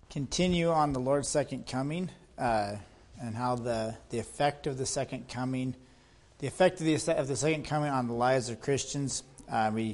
continue on the Lord's second coming and how the effect of the second coming, the effect of the second coming on the lives of Christians. We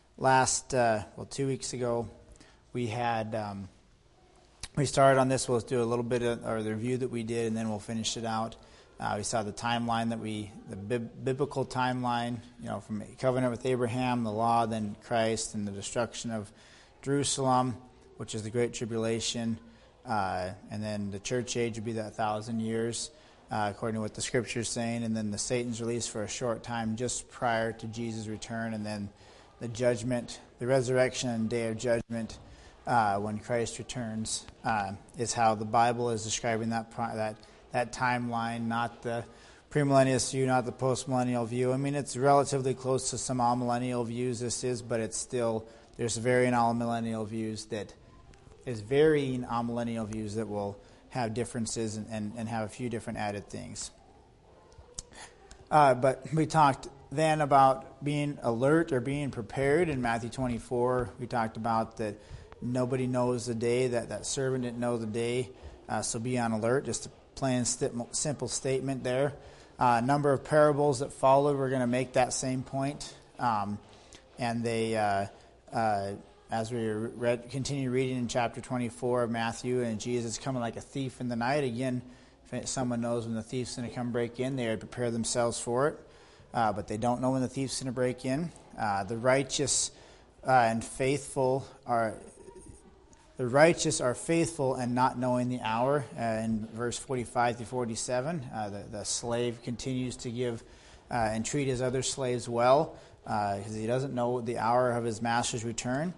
2 weeks ago, we had we started on this. We'll do a little bit of the review that we did, and then we'll finish it out. We saw the timeline the biblical timeline, from covenant with Abraham, the law, then Christ, and the destruction of Jerusalem, which is the Great Tribulation, and then the church age would be that 1,000 years, according to what the Scripture is saying, and then the Satan's release for a short time just prior to Jesus' return, and then the judgment, the resurrection and day of judgment when Christ returns is how the Bible is describing that timeline, not the premillennialist view, not the postmillennial view. I mean, it's relatively close to some amillennial views, this is, but it's still, there's varying amillennial views that will have differences and have a few different added things. But we talked then about being alert or being prepared in Matthew 24. We talked about that nobody knows the day, that servant didn't know the day, so be on alert, just a plain simple statement there. A number of parables that followed, we're going to make that same point. And they, as we continue reading in chapter 24 of Matthew, and Jesus coming like a thief in the night. Again, if someone knows when the thief's going to come break in, they would prepare themselves for it. But they don't know when the thief's going to break in. The righteous and faithful are... The righteous are faithful and not knowing the hour. In verse 45 to 47, the slave continues to give and treat his other slaves well because he doesn't know the hour of his master's return.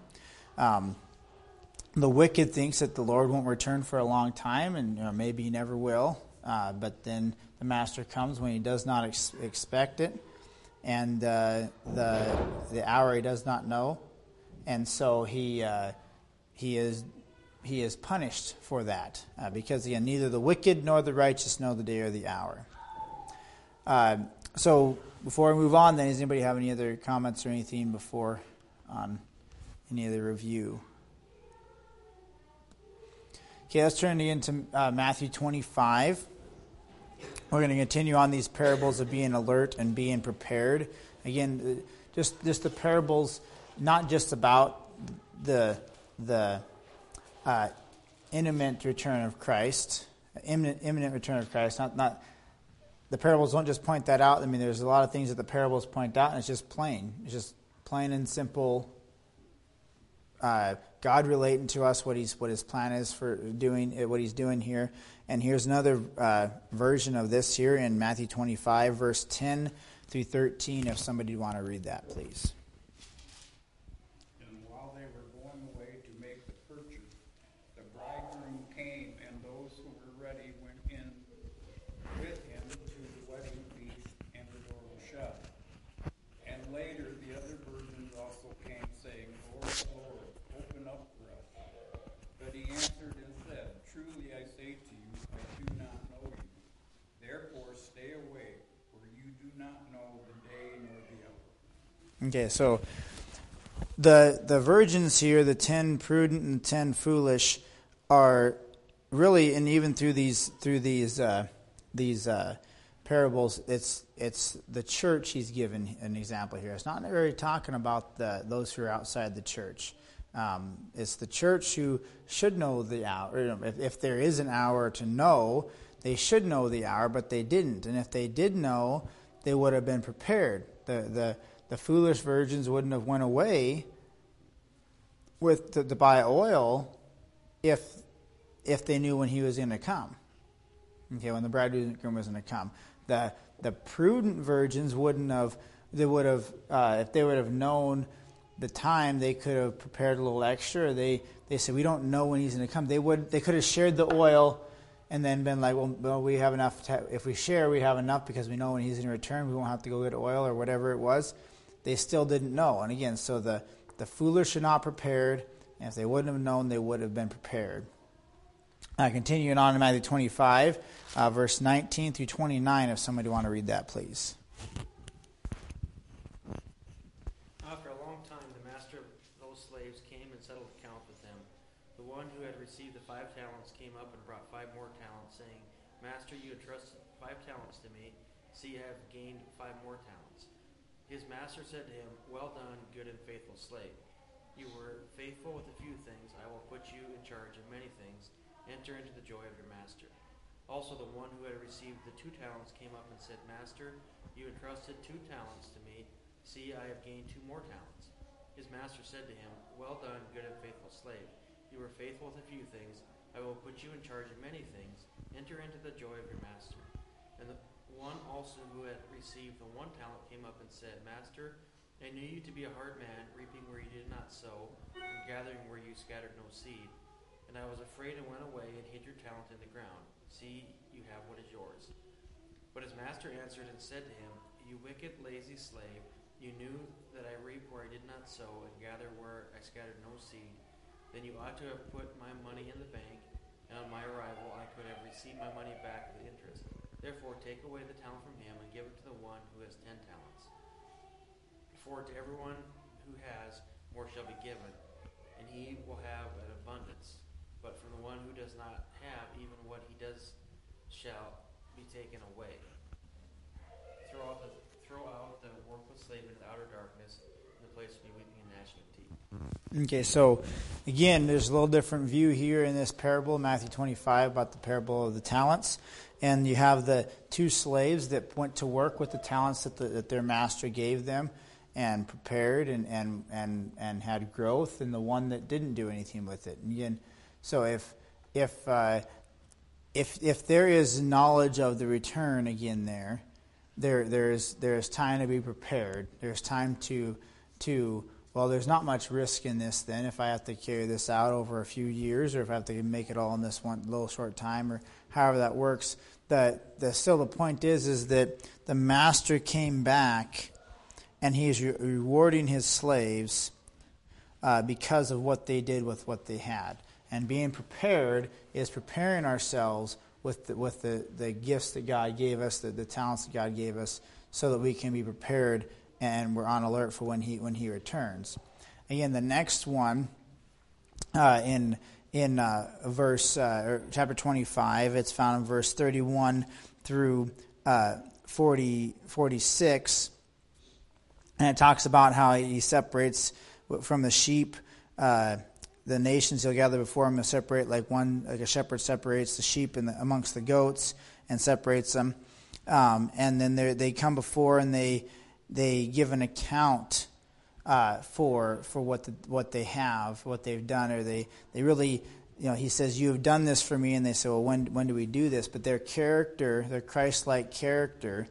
The wicked thinks that the Lord won't return for a long time, and maybe he never will. But then the master comes when he does not expect it, and the hour he does not know, and so he is punished for that because again, neither the wicked nor the righteous know the day or the hour. So before we move on, then, does anybody have any other comments or anything before on any other review? Okay, let's turn again to Matthew 25. We're going to continue on these parables of being alert and being prepared. Again, just the parables, not just about the imminent return of Christ, imminent return of Christ. Not the parables don't just point that out. I mean, there's a lot of things that the parables point out, and it's just plain. It's just plain and simple. God relating to us what his plan is for doing what he's doing here. And here's another version of this here in Matthew 25, verse 10 through 13. If somebody would want to read that, please. Okay, so the virgins here, the 10 prudent and the 10 foolish, are really, and even through these parables, it's the church he's given an example here. It's not really talking about those who are outside the church. It's the church who should know the hour. If there is an hour to know, they should know the hour, but they didn't. And if they did know, they would have been prepared. The foolish virgins wouldn't have went away to buy oil if they knew when he was going to come. Okay, when the bridegroom was going to come. The prudent virgins wouldn't have. They would have if they would have known the time, they could have prepared a little extra. They said, we don't know when he's going to come. They could have shared the oil and then been like, well, we have enough. If we share, we have enough because we know when he's going to return. We won't have to go get oil or whatever it was. They still didn't know. And again, so the foolish are not prepared. And if they wouldn't have known, they would have been prepared. Continuing on in Matthew 25, verse 19 through 29, if somebody want to read that, please. After a long time, the master of those slaves came and settled account with them. The one who had received the 5 5 talents came up and brought 5 more talents, saying, Master, you entrusted 5 talents to me. See, I have gained 5 more talents. His master said to him, Well done, good and faithful slave. You were faithful with a few things. I will put you in charge of many things. Enter into the joy of your master. Also the one who had received the 2 talents came up and said, Master, you entrusted 2 talents to me. See, I have gained 2 more talents. His master said to him, Well done, good and faithful slave. You were faithful with a few things. I will put you in charge of many things. Enter into the joy of your master. And the one also who had received the 1 talent came up and said, Master, I knew you to be a hard man, reaping where you did not sow, and gathering where you scattered no seed. And I was afraid and went away and hid your talent in the ground. See, you have what is yours. But his master answered and said to him, You wicked, lazy slave, you knew that I reap where I did not sow, and gather where I scattered no seed. Then you ought to have put my money in the bank, and on my arrival I could have received my money back with interest. Therefore take away the talent from him, and give it to the one who has 10 talents. For to everyone who has, more shall be given, and he will have an abundance. But from the one who does not have, even what he does shall be taken away. Throw out the worthless slave into the outer darkness, in the place to be weeping and gnashing of teeth. Okay, so again, there's a little different view here in this parable, Matthew 25, about the parable of the talents. And you have the 2 slaves that went to work with the talents that their master gave them, and prepared and had growth, and the one that didn't do anything with it. And again, so if there is knowledge of the return again there's time to be prepared. There's time to well, there's not much risk in this then if I have to carry this out over a few years, or if I have to make it all in this one little short time, or however that works. Still the point is that the master came back and he's rewarding his slaves because of what they did with what they had. And being prepared is preparing ourselves with the gifts that God gave us, the talents that God gave us, so that we can be prepared and we're on alert for when he returns. Again, the next one in chapter 25, it's found in verse 31 through 46, and it talks about how he separates from the sheep. The nations he'll gather before him will separate like a shepherd separates the sheep amongst the goats and separates them. And then they come before and they give an account for what they have, what they've done, or they really, he says, you have done this for me, and they say, well, when do we do this? But their character, their Christ-like character,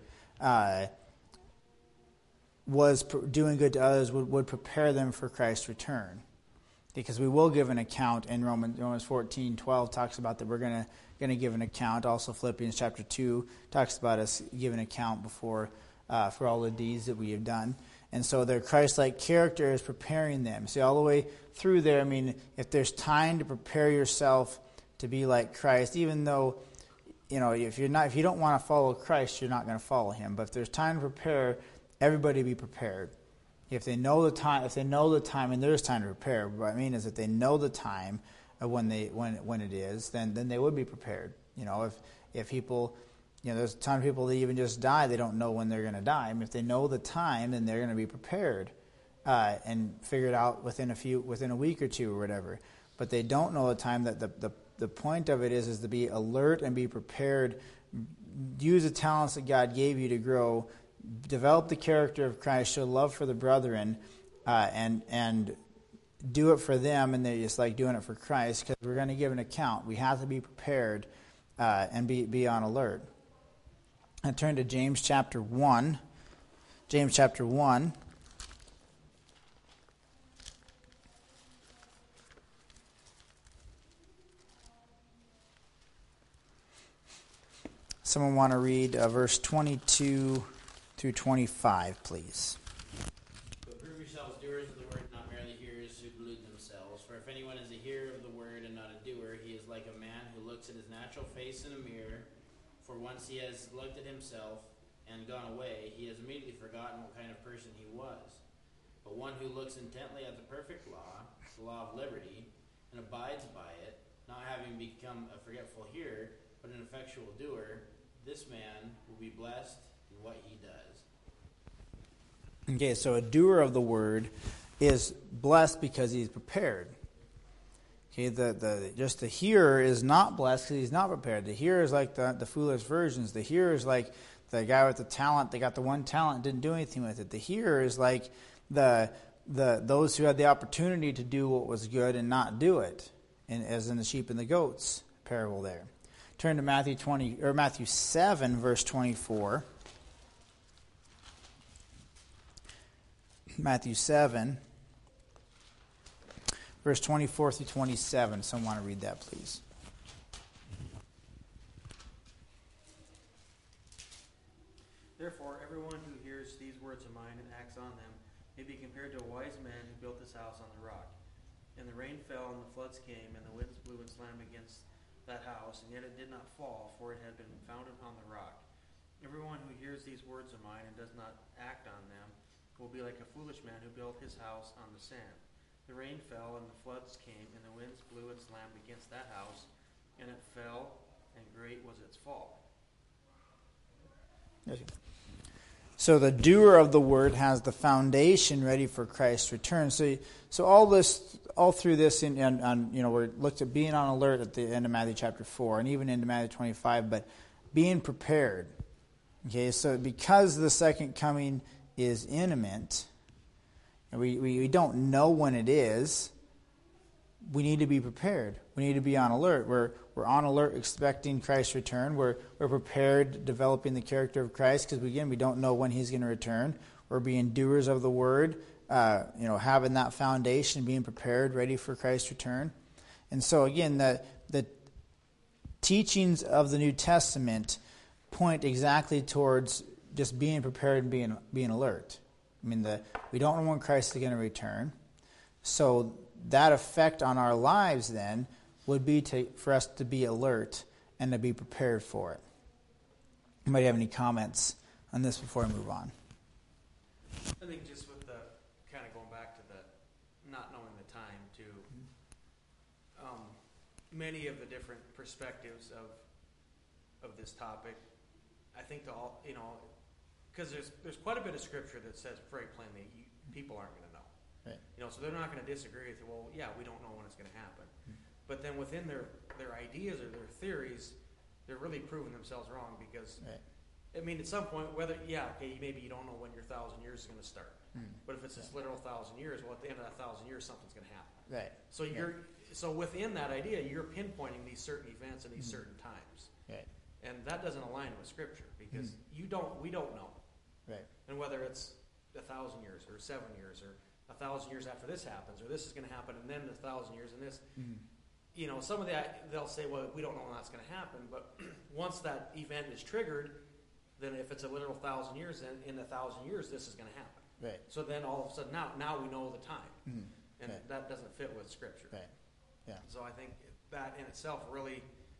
was doing good to others, would prepare them for Christ's return. Because we will give an account in Romans 14:12 talks about that we're going to give an account. Also Philippians chapter 2 talks about us giving account before for all the deeds that we have done. And so their Christ-like character is preparing them. See, all the way through there, I mean, if there's time to prepare yourself to be like Christ, even though, if you don't want to follow Christ, you're not going to follow him. But if there's time to prepare, everybody be prepared. If they know the time, and there's time to prepare. What I mean is that they know the time of when it is, then they would be prepared. If people, there's a ton of people that even just die, they don't know when they're going to die. I mean, if they know the time, then they're going to be prepared and figure it out within a week or two or whatever. But they don't know the time. That the point of it is to be alert and be prepared. Use the talents that God gave you to grow. Develop the character of Christ, show love for the brethren, and do it for them, and they're just like doing it for Christ, because we're going to give an account. We have to be prepared and be on alert. I turn to James chapter 1. James chapter 1. Someone want to read verse 22 through 25, please. But prove yourselves doers of the word, not merely hearers who delude themselves. For if anyone is a hearer of the word and not a doer, he is like a man who looks at his natural face in a mirror. For once he has looked at himself and gone away, he has immediately forgotten what kind of person he was. But one who looks intently at the perfect law, the law of liberty, and abides by it, not having become a forgetful hearer, but an effectual doer, this man will be blessed in what he does. Okay, so a doer of the word is blessed because he's prepared. Okay, just the hearer is not blessed because he's not prepared. The hearer is like the foolish virgins. The hearer is like the guy with the talent. They got the one talent, didn't do anything with it. The hearer is like those who had the opportunity to do what was good and not do it, and as in the sheep and the goats parable there. Turn to Matthew 7, verse 24. Matthew 7, verse 24 through 27. Someone want to read that, please. Therefore, everyone who hears these words of mine and acts on them may be compared to a wise man who built his house on the rock. And the rain fell, and the floods came, and the winds blew and slammed against that house, and yet it did not fall, for it had been founded on the rock. Everyone who hears these words of mine and does not act on them will be like a foolish man who built his house on the sand. The rain fell, and the floods came, and the winds blew and slammed against that house, and it fell, and great was its fall. So the doer of the word has the foundation ready for Christ's return. So all through this, we're looked at being on alert at the end of Matthew chapter 4, and even into Matthew 25, but being prepared. Okay, so because the second coming is imminent, and we don't know when it is, we need to be prepared. We need to be on alert. We're on alert expecting Christ's return. We're prepared developing the character of Christ because, again, we don't know when he's going to return. We're being doers of the word, having that foundation, being prepared, ready for Christ's return. And so, again, the teachings of the New Testament point exactly towards just being prepared and being alert. I mean, we don't know when Christ is going to return. So that effect on our lives then would be for us to be alert and to be prepared for it. Anybody have any comments on this before I move on? I think just with the kind of going back to the not knowing the time to many of the different perspectives of this topic, I think because there's quite a bit of scripture that says very plainly people aren't going to know. Right. So they're not going to disagree with you. Well, yeah, we don't know when it's going to happen. But then within their ideas or their theories, they're really proving themselves wrong because, right. I mean, at some point, maybe you don't know when your 1,000 years is going to start. But if it's this literal 1,000 years, well, at the end of that 1,000 years, something's going to happen. Right. So within that idea, you're pinpointing these certain events and these certain times. Right. And that doesn't align with Scripture because we don't know. Right. And whether it's 1,000 years or 7 years or 1,000 years after this happens, or this is going to happen, and then 1,000 years, and this. Some of that they'll say, well, we don't know when that's going to happen. But once that event is triggered, then if it's a literal 1,000 years, then in 1,000 years, this is going to happen. Right. So then all of a sudden, now we know the time, and right. that doesn't fit with Scripture. Right. Yeah. So I think that in itself really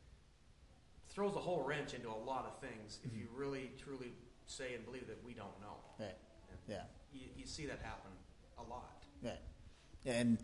throws a whole wrench into a lot of things if you really truly say and believe that we don't know. Right. And you see that happen a lot. Right. And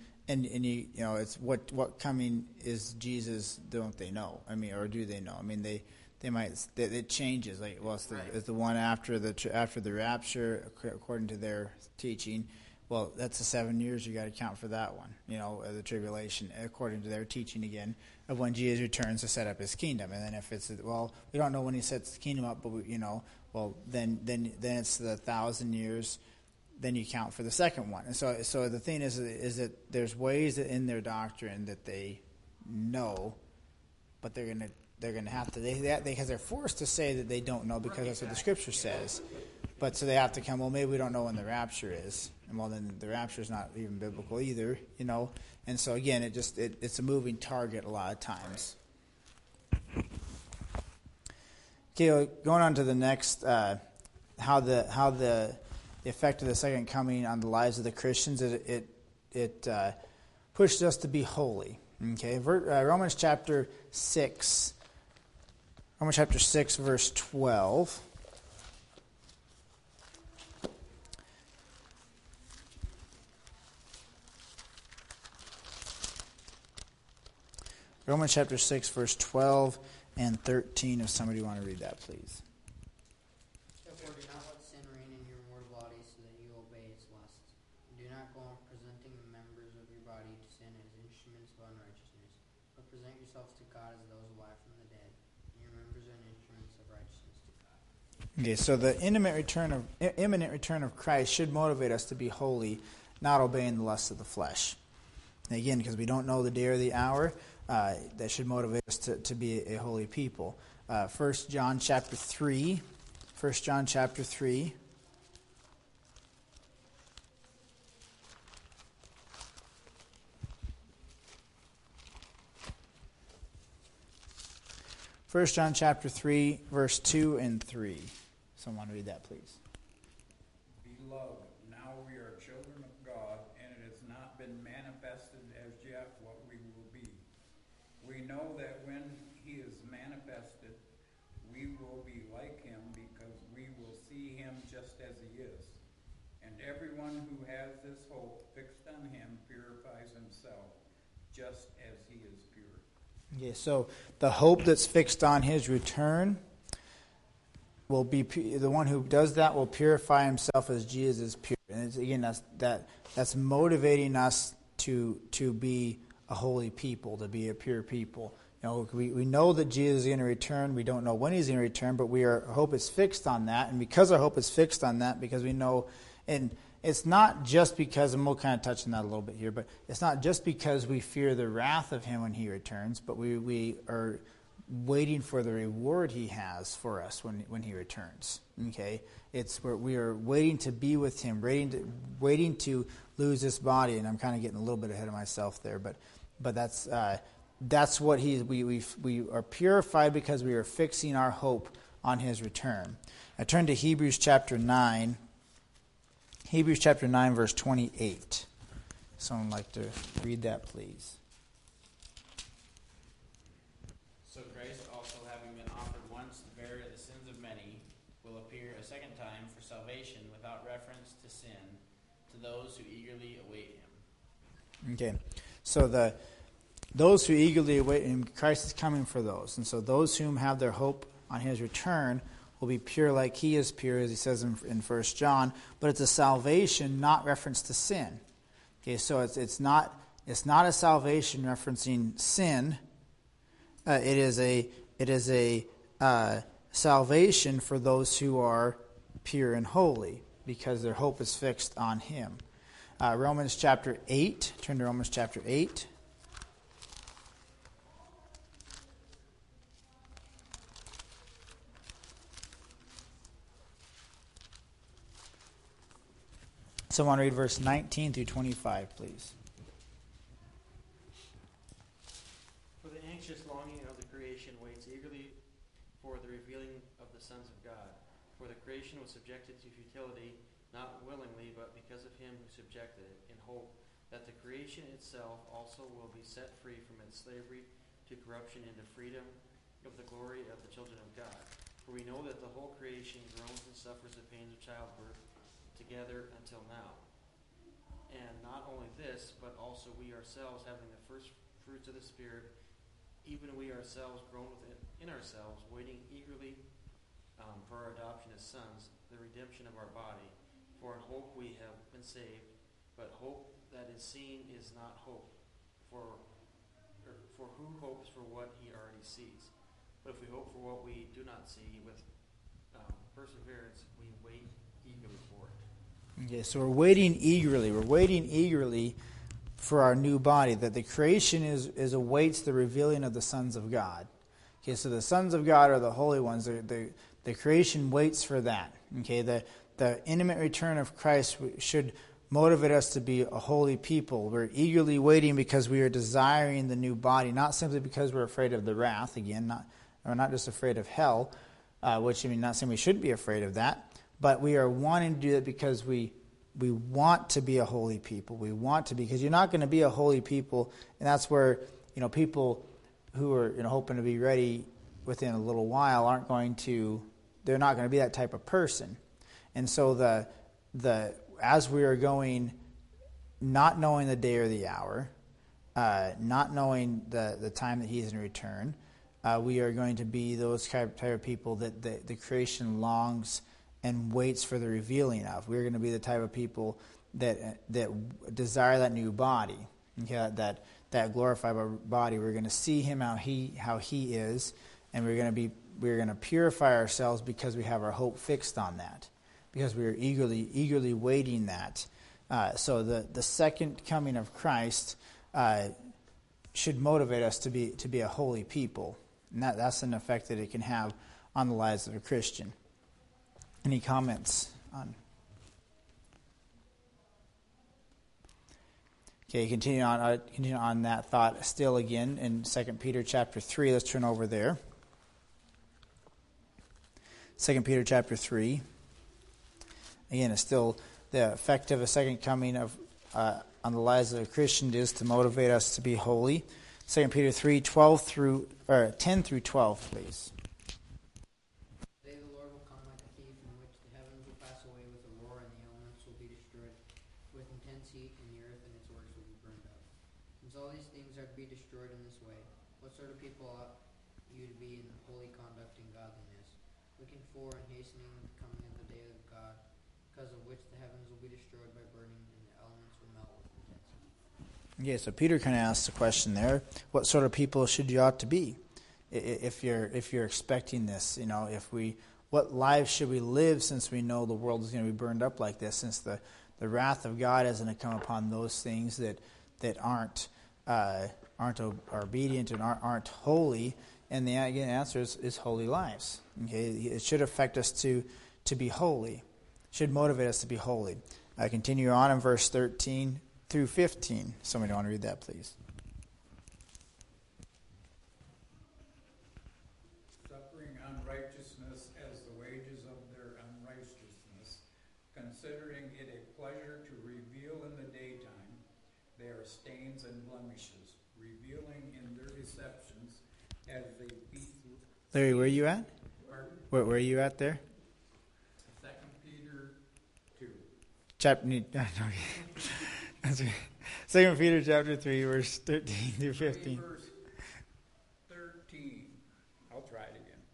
it's what coming is Jesus, don't they know? I mean, or do they know? I mean, they might, it changes. Like, well, it's the one after the rapture, according to their teaching. Well, that's the 7 years. You got to count for that one. The tribulation, according to their teaching again, of when Jesus returns to set up his kingdom. And then if it's we don't know when he sets the kingdom up, but then it's the 1,000 years. Then you count for the second one. And so the thing is that there's ways that in their doctrine that they know, but they're gonna have to because they're forced to say that they don't know because that's what the Scripture says. But so they have to come. Well, maybe we don't know when the rapture is, and well, then the rapture is not even biblical either, And so again, it's a moving target a lot of times. Okay, going on to the next, how the effect of the second coming on the lives of the Christians, it pushes us to be holy. Okay, Romans chapter 6, verse 12. Romans chapter 6, verse 12 and 13. If somebody want to read that, please. Therefore, do not let sin reign in your mortal body, so that you obey its lusts. Do not go on presenting the members of your body to sin as instruments of unrighteousness, but present yourselves to God as those alive from the dead, and your members are instruments of righteousness to God. Okay, so the imminent return of Christ should motivate us to be holy, not obeying the lusts of the flesh. And again, because we don't know the day or the hour, that should motivate us to be a holy people. 1 John chapter 3. 1 John chapter 3. First John chapter 3, verse 2 and 3. Someone read that, please. Beloved, now we are children of God, and it has not been manifested as yet what we will be. We know that when he is manifested, we will be like him, because we will see him just as he is. And everyone who has this hope fixed on him purifies himself, just as he is pure. Okay, so the hope that's fixed on his return will be the one who does that will purify himself as Jesus is pure. And it's, again, that's motivating us to be a holy people, to be a pure people. You know, we know that Jesus is going to return. We don't know when he's going to return, but our hope is fixed on that. And because our hope is fixed on that, because we know, and it's not just because, and we'll kind of touch on that a little bit here, but it's not just because we fear the wrath of him when he returns, but we are waiting for the reward he has for us when he returns. Okay, it's where we are waiting to be with him, waiting to lose this body. And I'm kind of getting a little bit ahead of myself there, but that's what we are purified because we are fixing our hope on his return. I turn to Hebrews chapter 9. Hebrews chapter 9, verse 28. Someone like to read that, please. So Christ also, having been offered once to bear the sins of many, will appear a second time for salvation without reference to sin to those who eagerly await him. Okay, so those who eagerly await him, Christ is coming for those. And so those whom have their hope on his return will be pure like he is pure, as he says in 1 John. But it's a salvation, not reference to sin. Okay, so it's not a salvation referencing sin. It is a salvation for those who are pure and holy, because their hope is fixed on him. Romans chapter 8. Turn to Romans chapter 8. Someone read verse 19 through 25, please. For the anxious longing of the creation waits eagerly for the revealing of the sons of God. For the creation was subjected to futility, not willingly, but because of him who subjected it, in hope that the creation itself also will be set free from its slavery to corruption into freedom of the glory of the children of God. For we know that the whole creation groans and suffers the pains of childbirth together until now. And not only this, but also we ourselves, having the first fruits of the Spirit, even we ourselves groan within ourselves, waiting eagerly for our adoption as sons, the redemption of our body. For in hope we have been saved, but hope that is seen is not hope. For who hopes for what he already sees? But if we hope for what we do not see, with perseverance we wait eagerly for it. Okay, so we're waiting eagerly. We're waiting eagerly for our new body, that the creation is awaits the revealing of the sons of God. Okay, so the sons of God are the holy ones. The creation waits for that. Okay, the intimate return of Christ should motivate us to be a holy people. We're eagerly waiting because we are desiring the new body, not simply because we're afraid of the wrath. Again, we're not just afraid of hell, which, I mean, not saying we should be afraid of that, but we are wanting to do that because we want to be a holy people. We want to be, because you're not going to be a holy people, and that's where, people who are hoping to be ready within a little while they're not going to be that type of person. And so as we are going, not knowing the day or the hour, not knowing the time that he's in return. We are going to be those type of people that the creation longs and waits for the revealing of. We're going to be the type of people that desire that new body, okay, that glorified body. We're going to see him how he is, and we're going to purify ourselves because we have our hope fixed on that, because we are eagerly waiting that. So the second coming of Christ should motivate us to be a holy people, and that's an effect that it can have on the lives of a Christian. Any comments on? Okay, continue on that thought still again in 2 Peter chapter 3. Let's turn over there. 2 Peter chapter 3. Again, it's still the effect of a second coming of on the lives of a Christian is to motivate us to be holy. 2 Peter 3, 10 through 12, please. The day of the Lord will come like a thief, in which the heavens will pass away with a roar, and the elements will be destroyed with intense heat, and the earth and its works will be burned up. Since all these things are to be destroyed in this way, what sort of people ought you to be in holy conduct and godliness, looking for and hastening the coming of the day of God, because of which the heavens will be destroyed by burning, and the elements will melt with intense heat. Okay, so Peter kind of asks the question there: what sort of people should you ought to be? If you're expecting this, what lives should we live, since we know the world is going to be burned up like this, since the wrath of God is going to come upon those things that aren't obedient and aren't holy. And the answer is holy lives. Okay, it should affect us to be holy. Should motivate us to be holy. I continue on in verse 13 through 15. Somebody want to read that, please? Suffering unrighteousness as the wages of their unrighteousness, considering it a pleasure to reveal in the daytime their stains and blemishes, revealing in their deceptions as they beat through. Larry, where are you at? Pardon? Where are you at there? 2 Peter 2. That's okay. 2 Peter chapter 3, verse 13 through 15. Verse 13. I'll try it again.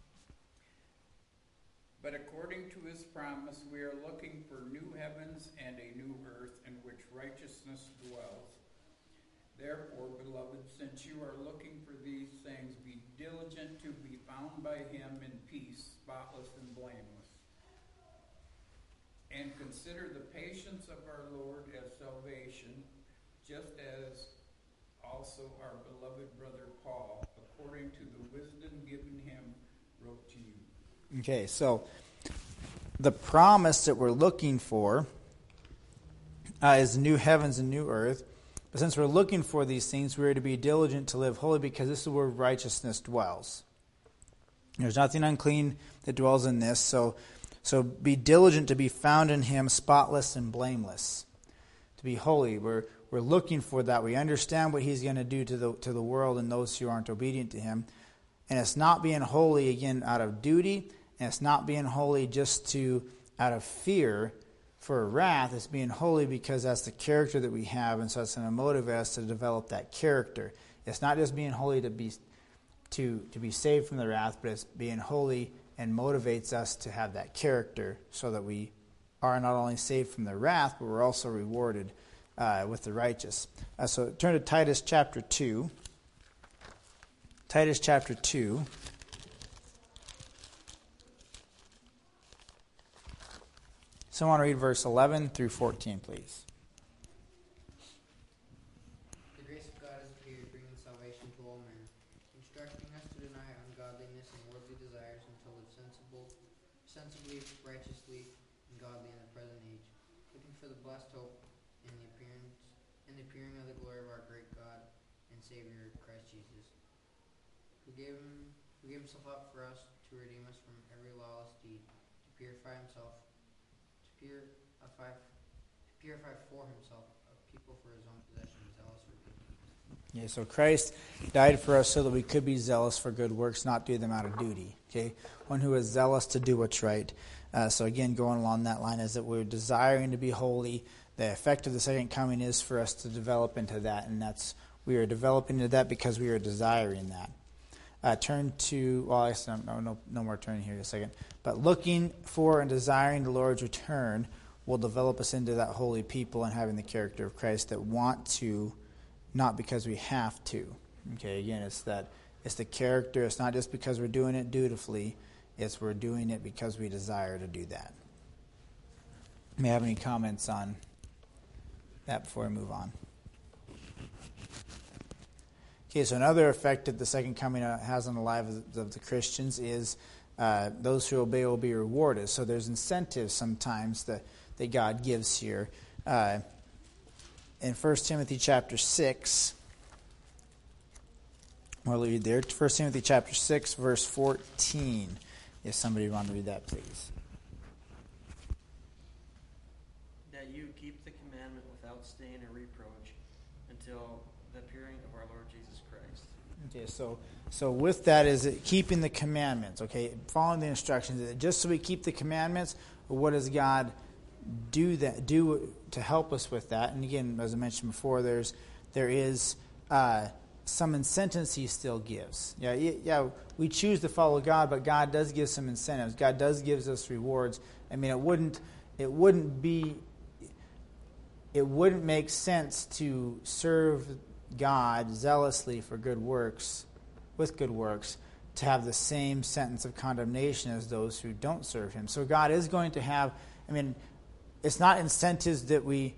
But according to his promise, we are looking for new heavens and a new earth in which righteousness dwells. Therefore, beloved, since you are looking for these things, be diligent to be found by him in peace, spotless and blameless. And consider the patience of our Lord as salvation, just as also our beloved brother Paul, according to the wisdom given him, wrote to you. Okay, so the promise that we're looking for is new heavens and new earth. But since we're looking for these things, we're to be diligent to live holy, because this is where righteousness dwells. There's nothing unclean that dwells in this, so be diligent to be found in him, spotless and blameless. To be holy, we're looking for that. We understand what he's going to do to the world and those who aren't obedient to him. And it's not being holy, again, out of duty, and it's not being holy just out of fear for wrath. It's being holy because that's the character that we have, and so it's going to motivate us to develop that character. It's not just being holy to be saved from the wrath, but it's being holy and motivates us to have that character, so that we are not only saved from the wrath, but we're also rewarded with the righteous. So turn to Titus chapter 2. Titus chapter 2. Someone read verse 11 through 14, please. The grace of God has appeared, bringing salvation to all men, instructing us to deny ungodliness and worldly desires, and to live sensibly, righteously, and godly in the present age, looking for the blessed hope in the appearing of the glory of our great God and Savior Christ Jesus, who gave himself up for us to redeem us from every lawless deed, to purify for himself a people for his own possession, zealous for good deeds. Yeah, so Christ died for us so that we could be zealous for good works, not do them out of duty. Okay, one who is zealous to do what's right. So again, going along that line is that we're desiring to be holy. The effect of the second coming is for us to develop into that, and that's We are developing into that because we are desiring that. Turn to, well, I guess no more turning here in a second. But looking for and desiring the Lord's return will develop us into that holy people and having the character of Christ that want to, not because we have to. Okay, again, it's the character. It's not just because we're doing it dutifully. It's we're doing it because we desire to do that. May I have any comments on that before I move on? Okay, so another effect that the second coming has on the lives of the Christians is those who obey will be rewarded. So there's incentives sometimes that God gives here. In 1 Timothy chapter 6, we'll read there. 1 Timothy chapter 6, verse 14. If somebody want to read that, please. That you keep the commandment without stain or reproach until the appearing of our Lord Jesus Christ. Okay, so with that is it keeping the commandments, okay? Following the instructions. Is it just so we keep the commandments, or what does God do to help us with that? And again, as I mentioned before, there is some incentives he still gives. Yeah, we choose to follow God, but God does give some incentives. God does give us rewards. I mean, it wouldn't make sense to serve God zealously for good works, with good works, to have the same sentence of condemnation as those who don't serve him. So God is going to have, I mean, it's not incentives that we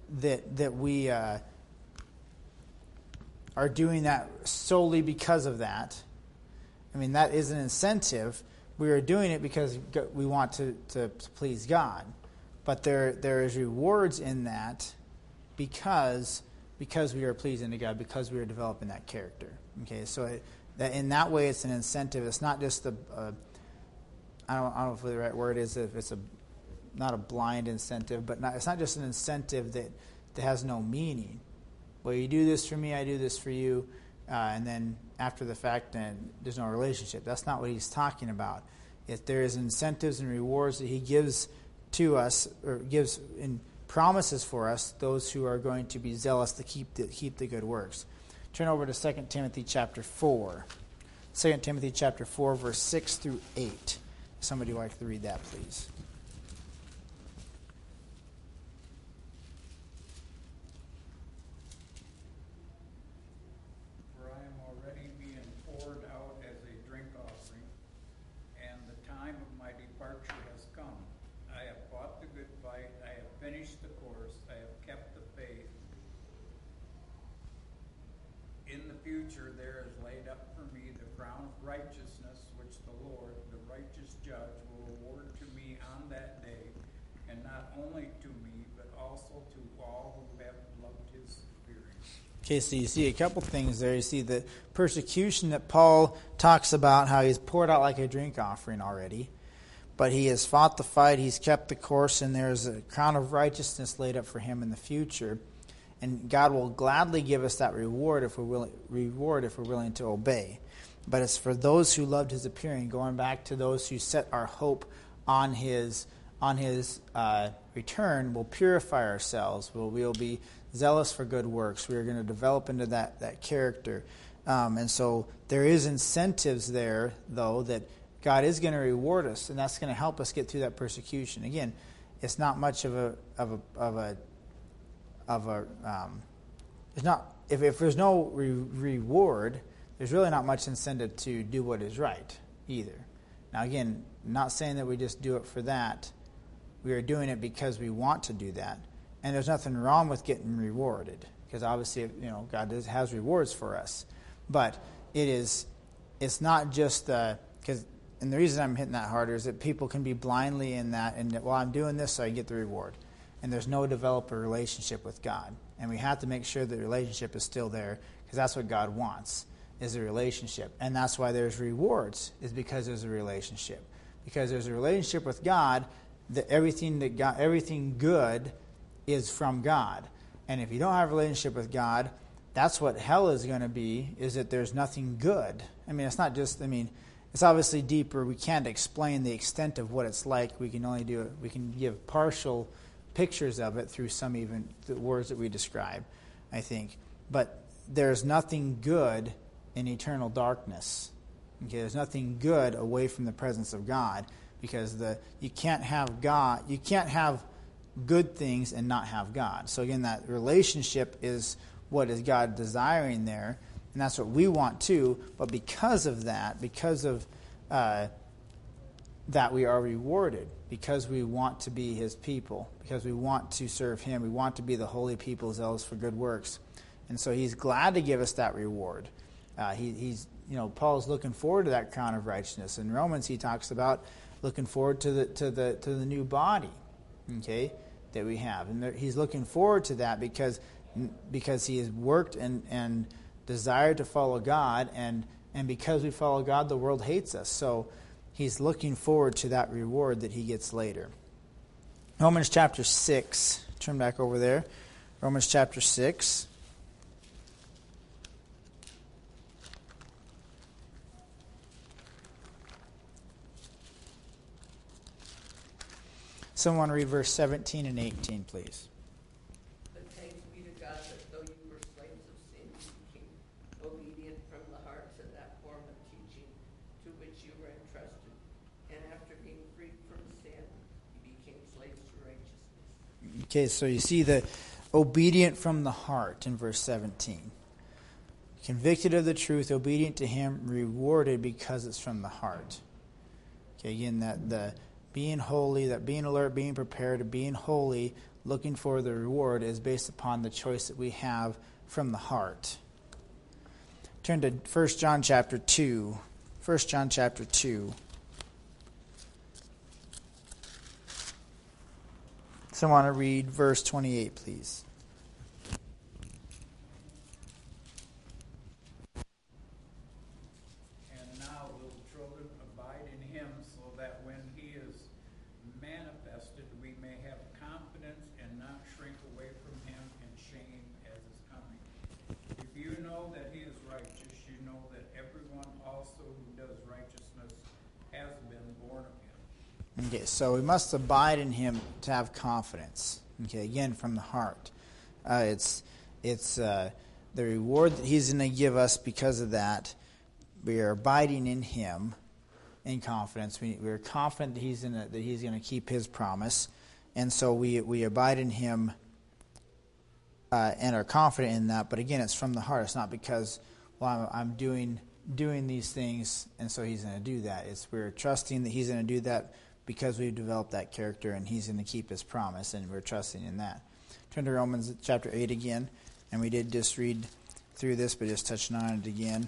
are doing that solely because of that. I mean, that is an incentive. We are doing it because we want to please God. But there is rewards in that because we are pleasing to God, because we are developing that character. Okay, so in that way it's an incentive. It's not just I don't know if the right word is, if it's not a blind incentive, but it's not just an incentive that has no meaning. Well, you do this for me, I do this for you, and then after the fact, then there's no relationship. That's not what he's talking about. If there is incentives and rewards that he gives to us, or gives in promises for us, those who are going to be zealous to keep the good works. Turn over to 2 Timothy chapter 4. 2 Timothy chapter 4, verse 6 through 8. Somebody would like to read that, please. Future there is laid up for me the crown of righteousness, which the Lord, the righteous judge, will award to me on that day, and not only to me, but also to all who have loved his appearing. Okay, so you see a couple things there. You see the persecution that Paul talks about, how he's poured out like a drink offering already, but he has fought the fight, he's kept the course, and there's a crown of righteousness laid up for him in the future. And God will gladly give us that reward if we're willing to obey. But it's for those who loved his appearing, going back to those who set our hope on his return, will purify ourselves. We'll be zealous for good works. We are going to develop into that character. And so there is incentives there, though, that God is going to reward us, and that's going to help us get through that persecution. Again, it's not much it's not, if there's no reward, there's really not much incentive to do what is right either. Now again, not saying that we just do it for that. We are doing it because we want to do that, and there's nothing wrong with getting rewarded, because obviously, God has rewards for us. But it's not just because, and the reason I'm hitting that harder is that people can be blindly in that, and well, I'm doing this so I get the reward. And there's no developer relationship with God. And we have to make sure that the relationship is still there, because that's what God wants, is a relationship. And that's why there's rewards, is because there's a relationship. Because there's a relationship with God, that everything good is from God. And if you don't have a relationship with God, that's what hell is going to be, is that there's nothing good. I mean, it's not just, it's obviously deeper. We can't explain the extent of what it's like. We can give partial pictures of it through some even the words that we describe, I think. But there's nothing good in eternal darkness. Okay, there's nothing good away from the presence of God, because you can't have God, you can't have good things and not have God. So again, that relationship is what is God desiring there, and that's what we want too. But because of that, because of that, we are rewarded, because we want to be His people, because we want to serve Him, we want to be the holy people, zealous for good works, and so He's glad to give us that reward. He's Paul's looking forward to that crown of righteousness. In Romans, he talks about looking forward to the new body, okay, that we have, and he's looking forward to that because he has worked and desired to follow God, and because we follow God, the world hates us. So he's looking forward to that reward that he gets later. Romans chapter 6. Turn back over there. Romans chapter 6. Someone read verse 17 and 18, please. But thanks be to God that though you were slaves of sin, you became obedient from the heart to that form of teaching to which you were entrusted. And after being freed from sin, you became slaves to righteousness. Okay, so you see the obedient from the heart in verse 17. Convicted of the truth, obedient to Him, rewarded because it's from the heart. Okay, again, that the being holy, that being alert, being prepared, being holy, looking for the reward is based upon the choice that we have from the heart. Turn to 1 John chapter 2. 1 John chapter 2. Someone want to read verse 28, please. And now, little children, abide in Him, so that when He is manifested, we may have confidence and not shrink away from Him in shame as is coming. If you know that He is righteous, you know that everyone also who does righteousness has been born of Him. Okay, so we must abide in Him to have confidence. Okay, again, from the heart. It's the reward that He's going to give us because of that. We are abiding in Him in confidence. We're confident that He's going to keep His promise, and so we abide in Him and are confident in that. But again, it's from the heart. It's not because I'm doing these things, and so He's going to do that. We're trusting that He's going to do that because we've developed that character, and He's going to keep His promise, and we're trusting in that. Turn to Romans chapter 8 again, and we did just read through this, but just touching on it again.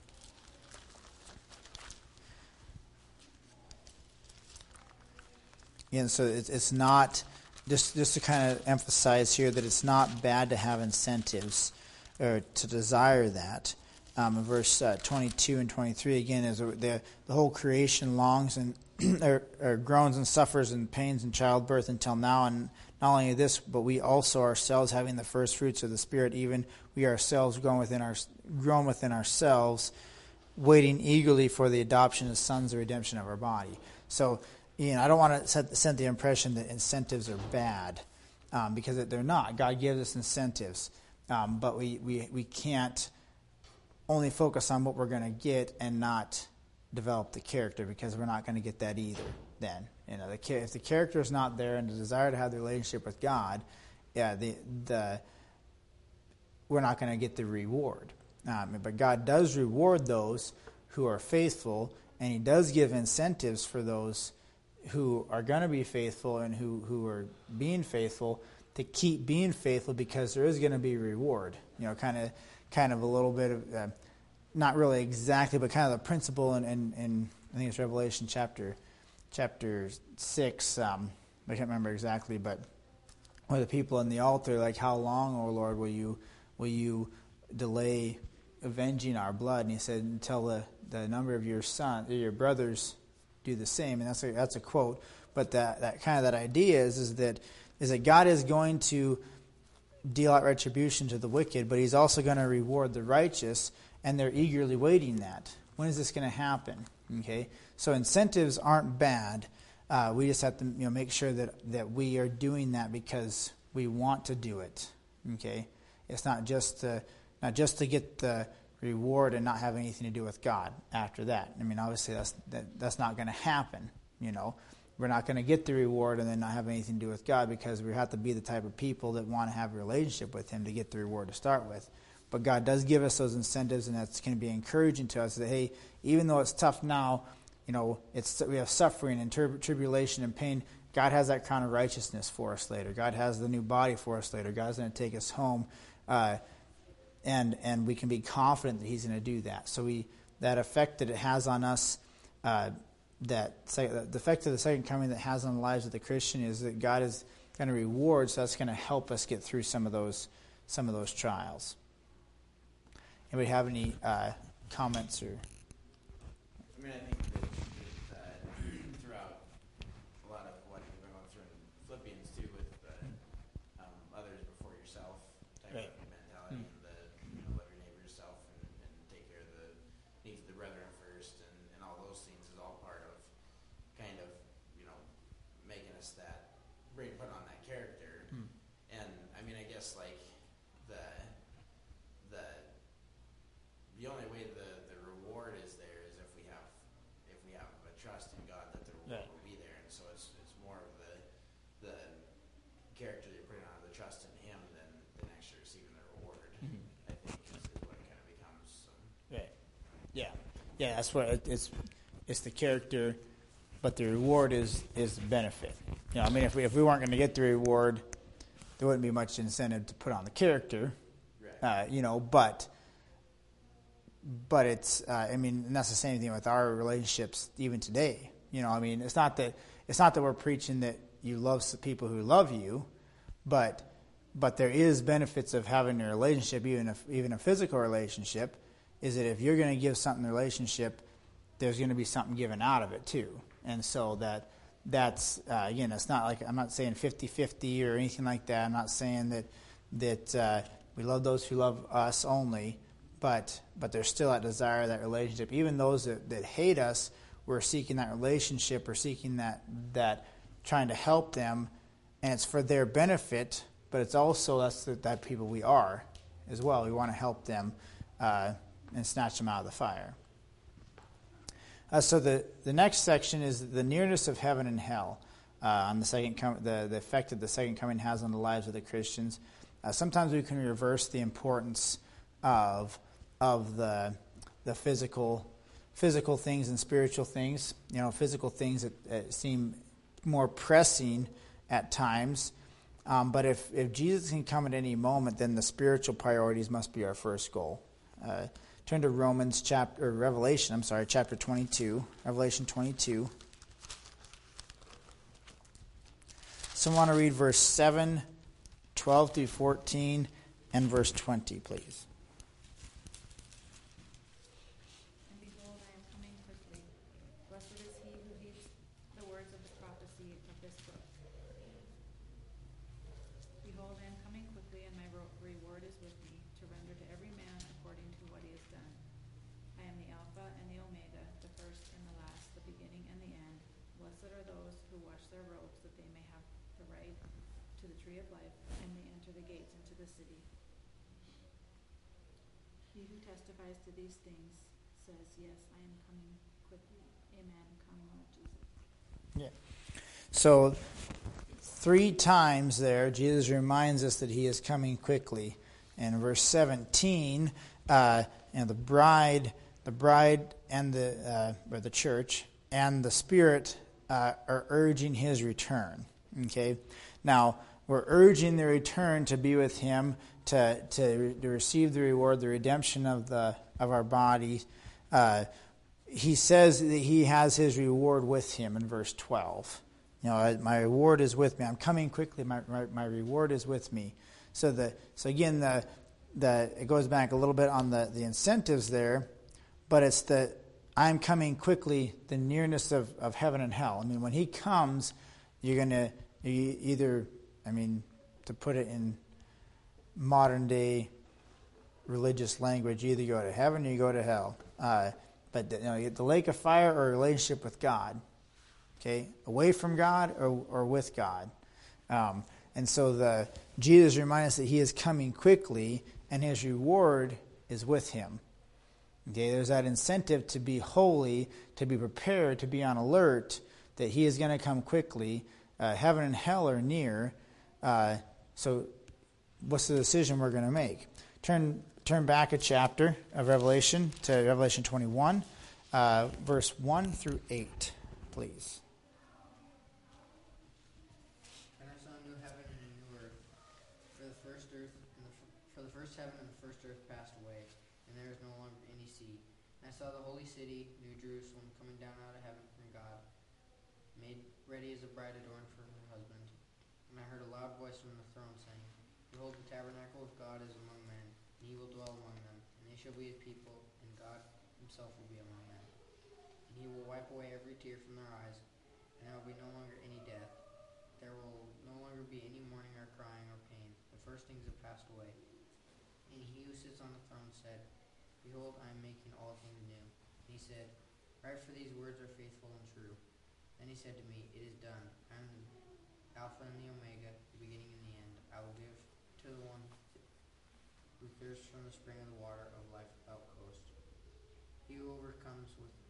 And so it's not, just to kind of emphasize here that it's not bad to have incentives or to desire that. In verse 22 and 23 again, is the whole creation longs and or groans and suffers and pains in childbirth until now, and not only this, but we also ourselves, having the first fruits of the Spirit, even we ourselves grown within ourselves, waiting eagerly for the adoption as sons, the redemption of our body. So, I don't want to set the impression that incentives are bad, because they're not. God gives us incentives, but we can't only focus on what we're going to get and not develop the character, because we're not going to get that either. Then, if the character is not there and the desire to have the relationship with God, we're not going to get the reward. But God does reward those who are faithful, and He does give incentives for those who are going to be faithful and who are being faithful to keep being faithful, because there is going to be reward. Kind of a little bit of, not really exactly, but kind of the principle in I think it's Revelation chapter 6. I can't remember exactly, but where the people in the altar, like, how long, O Lord, will you delay avenging our blood? And He said, until the number of your brothers do the same. And that's a quote. But that kind of that idea is that God is going to deal out retribution to the wicked, but He's also going to reward the righteous, and they're eagerly waiting that. When is this going to happen? Okay, so incentives aren't bad. We just have to make sure that we are doing that because we want to do it. Okay, it's not just to not just to get the reward and not have anything to do with God after that. I mean, obviously that's not going to happen. We're not going to get the reward and then not have anything to do with God, because we have to be the type of people that want to have a relationship with Him to get the reward to start with. But God does give us those incentives, and that's going to be encouraging to us that, hey, even though it's tough now, we have suffering and tribulation and pain, God has that crown of righteousness for us later. God has the new body for us later. God's going to take us home, and we can be confident that He's going to do that. So that effect that it has on us, the effect of the second coming that has on the lives of the Christian is that God is going to reward. So that's going to help us get through some of those trials. Anybody have any comments or? I think that throughout a lot of what we've been going through in Philippians too, with others before yourself type Right. of mentality, and love your neighbor yourself and take care of the needs of the brethren first, and all those things is all part of kind of making us put on that character. And I guess like the only way the reward is there is if we have a trust in God that the reward will be there. And so it's more of the character that you're putting on, the trust in Him than actually receiving the reward. I think is what it kind of becomes. Right. Yeah. That's what it's the character, but the reward is the benefit. If we weren't going to get the reward, there wouldn't be much incentive to put on the character. Right. But it's, and that's the same thing with our relationships even today. It's not that we're preaching that you love people who love you, but there is benefits of having a relationship, even a physical relationship, is that if you're going to give something in the relationship, there's going to be something given out of it too. And so that's, it's not like, I'm not saying 50-50 or anything like that. I'm not saying that we love those who love us only, but there's still that desire, that relationship. Even those that hate us, we're seeking that relationship, we're seeking that trying to help them, and it's for their benefit, but it's also that's that people we are as well. We want to help them and snatch them out of the fire. So the next section is the nearness of heaven and hell, on the effect that the second coming has on the lives of the Christians. Sometimes we can reverse the importance of the physical things and spiritual things. Physical things that seem more pressing at times. But if Jesus can come at any moment, then the spiritual priorities must be our first goal. Turn to Revelation chapter 22. Revelation 22. Someone want to read verse 7, 12 through 14, and verse 20, please. And behold, I am coming quickly. Blessed is he who heeds the words of the prophecy of this book. Behold, I am coming quickly, and my reward is with me, to render to every man according to what he has done. I am the Alpha and the Omega, the first and the last, the beginning and the end. Blessed are those who wash their robes, that they may have the right to the tree of life, and may enter the gates into the city. He who testifies to these things says, yes, I am coming quickly. Amen. Come, Lord Jesus. Yeah. So 3 times there, Jesus reminds us that He is coming quickly. In verse 17, the bride and the church and the Spirit are urging His return. Okay. Now we're urging the return to be with Him, to receive the reward, the redemption of our bodies. He says that He has His reward with Him in verse 12. My reward is with me. I'm coming quickly. My reward is with me. So again, it goes back a little bit on the incentives there, but it's that I'm coming quickly, the nearness of heaven and hell. I mean, when He comes, you're going to either, to put it in modern day religious language, you either go to heaven or you go to hell. But the lake of fire or a relationship with God. Okay, away from God or with God. And so Jesus reminds us that He is coming quickly, and his reward is with him. Okay, there's that incentive to be holy, to be prepared, to be on alert, that he is going to come quickly. Heaven and hell are near. So what's the decision we're going to make? Turn back a chapter of Revelation to Revelation 21, verse 1 through 8, please. And I saw a new heaven and a new earth, for the first heaven and the first earth passed away, and there is no longer any sea. And I saw the holy city, New Jerusalem, coming down out of heaven from God, made ready as a bride adorned for her husband. And I heard a loud voice from the throne saying, Behold, the tabernacle of God is among men, and he will dwell among them, and they shall be his people, and God himself will be among them. And he will wipe away every tear from their eyes, and there will be no longer any death. There will no longer be any mourning or crying or pain. The first things have passed away. And he who sits on the throne said, Behold, I am making all things new. And he said, Write, for these words are faithful and true. Then he said to me, It is done. I am the Alpha and the Omega, the beginning and the end. I will give to the one who thirsts from the spring of the water of life without cost. He who overcomes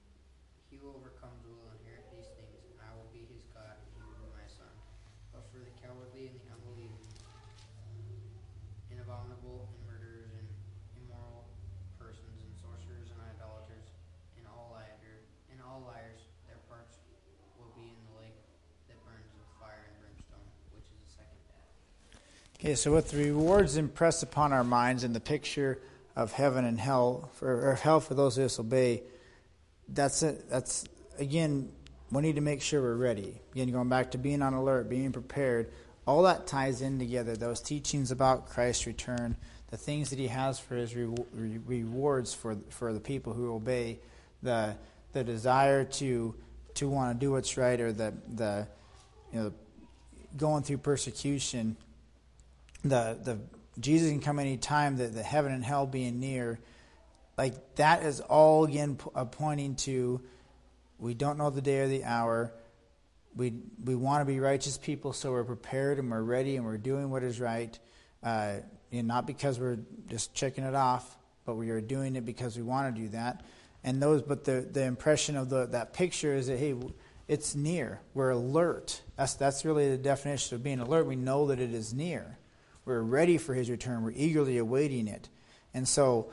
will inherit these things, and I will be his God, and he will be my son. But for the cowardly and the unbelieving, and abominable, and murderers, and immoral persons, and sorcerers, and idolaters, and all liars, their parts will be in the lake that burns with fire and brimstone, which is the second death. Okay, so with the rewards impressed upon our minds in the picture of heaven and hell, or hell for those who disobey, that's it. That's, again, we need to make sure we're ready. Again, going back to being on alert, being prepared, all that ties in together. Those teachings about Christ's return, the things that he has for his rewards for the people who obey, the desire to want to do what's right, or the going through persecution, the Jesus can come any time, the heaven and hell being near, like that is all again pointing to, we don't know the day or the hour. We want to be righteous people, so we're prepared and we're ready and we're doing what is right, and not because we're just checking it off, but we are doing it because we want to do that. And but the impression of that picture is that, hey, it's near. We're alert. That's really the definition of being alert. We know that it is near. We're ready for his return. We're eagerly awaiting it. And so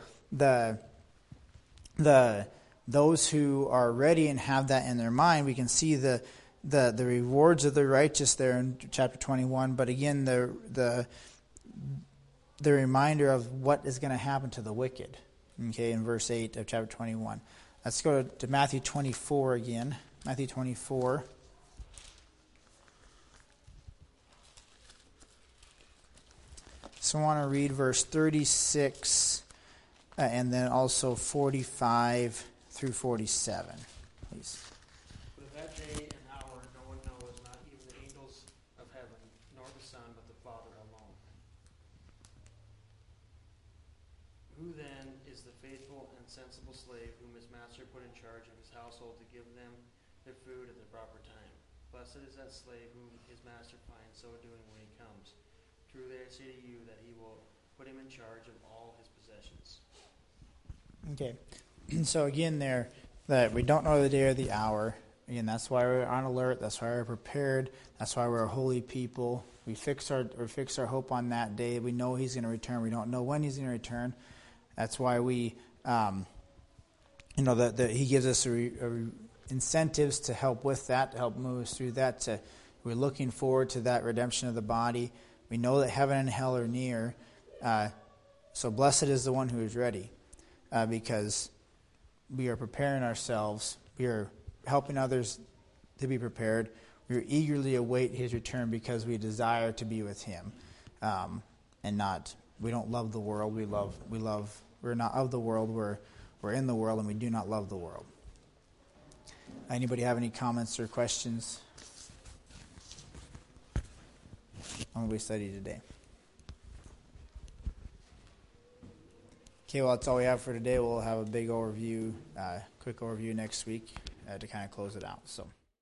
those who are ready and have that in their mind, we can see the rewards of the righteous there in chapter 21. But again, the reminder of what is going to happen to the wicked. Okay, in verse 8 of chapter 21. Let's go to Matthew 24 again. Matthew 24. So I want to read verse 36 and then also 45 through 47. Please. But of that day and hour no one knows, not even the angels of heaven, nor the Son, but the Father alone. Who then is the faithful and sensible slave whom his master put in charge of his household to give them their food at the proper time? Blessed is that slave whom his master finds so doing when he comes. Truly I say to you that he will put him in charge of all his possessions. Okay. So again there, that we don't know the day or the hour. Again, that's why we're on alert. That's why we're prepared. That's why we're a holy people. We fix our hope on that day. We know he's going to return. We don't know when he's going to return. That's why we, that he gives us incentives to help with that, to help move us through that. We're looking forward to that redemption of the body. We know that heaven and hell are near. So blessed is the one who is ready, because we are preparing ourselves. We are helping others to be prepared. We eagerly await his return because we desire to be with him, we don't love the world. We're not of the world. We're in the world, and we do not love the world. Anybody have any comments or questions on what we studied today? Okay, well, that's all we have for today. We'll have a big overview, quick overview next week to kind of close it out. So.